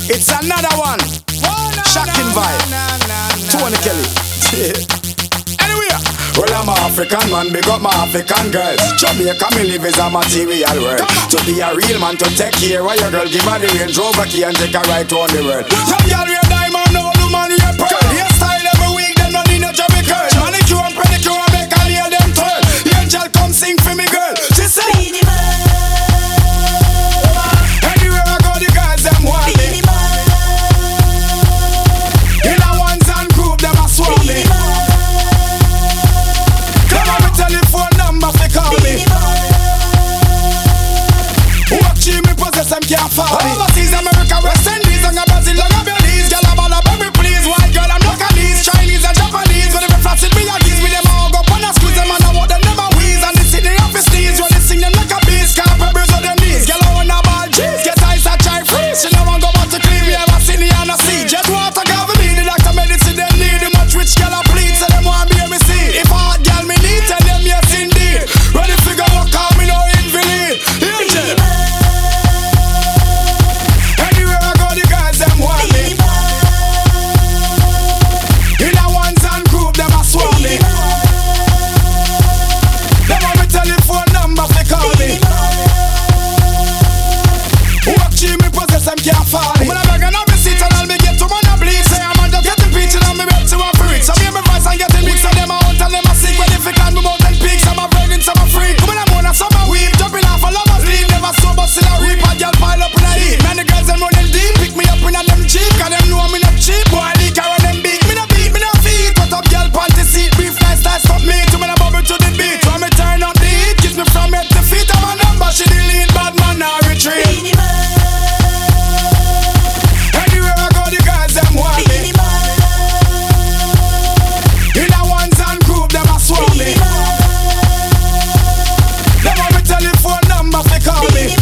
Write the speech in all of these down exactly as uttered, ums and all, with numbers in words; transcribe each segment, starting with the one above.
It's another one. Shocking vibe. Tony Kelly. Anyway, well, I'm an African man, big up my African girls. Jamaica, me live is a material world. To be a real man, to take care of your girl, give her the Range Rover key and take her right round the world. Some girl wear diamond, no woman wear pearl. Hairstyle every week, them no need no Jamaica curl. Manicure and pedicure and make her nail them twirl. The angel come sing for me, girl. She say, anywhere I go, the girls them want me. In a ones and group, them a swarm me. Telephone number fi call me. Watch me possess them can't fall me. Overseas, America, West Indies, and Brazil, and Belize. Girl, I'm all about me, please. White girl, I'm Localese, Chinese and Japanese. When they flash it, me a geese. Me them all go on a squeeze. Them and I want them never wheeze. And they see the office sneeze. When they sing them like a beast. Can't pebbles on them knees. Girl, I want a ball cheese. Get ice and try freeze. She don't want go back to clean. We ever seen the on a sea. Jet water, girl, me need. The doctor medicine, them need. The much rich girl, I plead. So them want be me see. If a hot girl, me need. Tell them yes indeed. Ready to go walk out, me no invalid. Angel. Anywhere I go, the girls them want me. In a ones and group, them a swarm me. Them want me telephone number fi call me. Watch me possess them can't fall me. When I beg and I be sit and I'll be get to one a bleed. Say I'm under getting preaching and me bet to one for it. So me and my voice and getting big. So them a hunt and them a sick. When if it can be mountain peaks, some a virgin, some a freak. When I'm on a summer weave, jumping off a lover's leave. Never sober, still a reap. A girl pile up in a heat. Man, the girls them running deep. Pick me up in a them cheap. Cause them know me not cheap. Boy, I leak her and them beat. Me no beat, me no feet. What up, girl, panty seat. Beef nice, nice, stop me. To me the bubble to the beat. When me turn up the heat, kiss me from head to feet. I'm a number, she delete. Bad man, now retreat. Anywhere I go, the girls them want me. In a ones and group, them a swarm me. Them want me telephone number fi call me.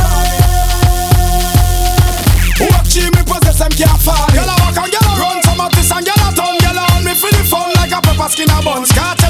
Watch me possess them can't fall. Girl a walk and girl a run, some of this and girl a turn. Girl a on me for the fun like a pepper skin a bun. Scott